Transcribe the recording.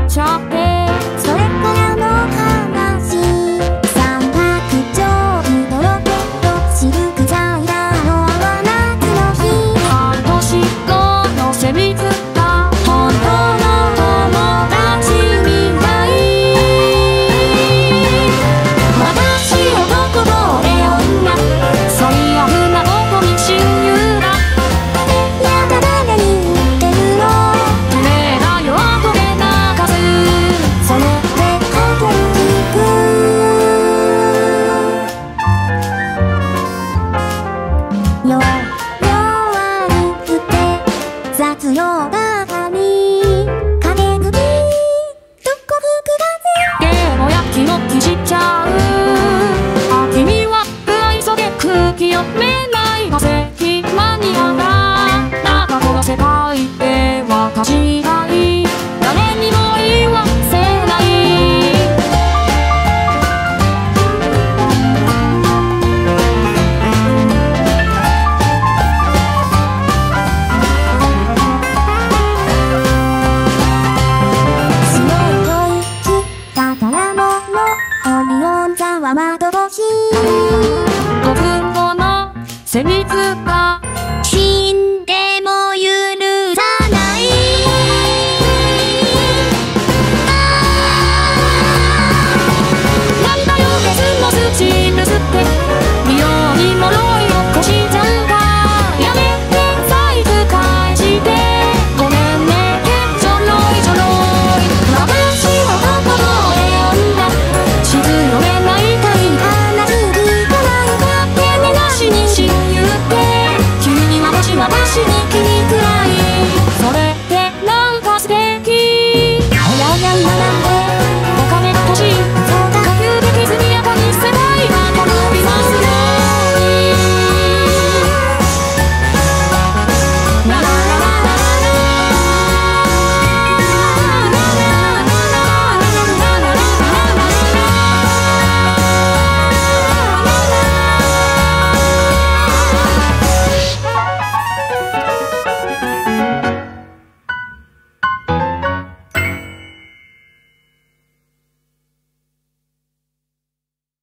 ちゃって、 それからの話、三白鳥にとろけとシルク材だろうは夏の日、 半年後のセミズが本当の友達みたい。私男と俺女、最悪な男に親友だ。 やだ誰に言ってるの、 綺麗な夜後で泣かず、 それでかけ聞く。弱悪くて雑用ばかり、陰口どこ吹くでもやきもきしちゃう。あ、君は不愛想で空気読めない化石マニアだ。なんかこの世界では勘違い、誰にも言わせない。 白い吐息宝物、オリオン座は窓越し、 5分後のセミズが死ん